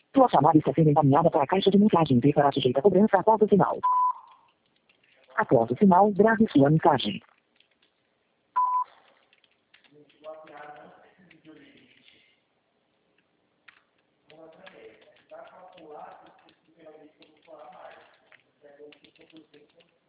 Sua chamada está sendo encaminhada para a caixa de mensagens e será sujeita a cobrança após o sinal. Após o sinal, grave sua mensagem. Calcular, se realmente eu vou falar mais.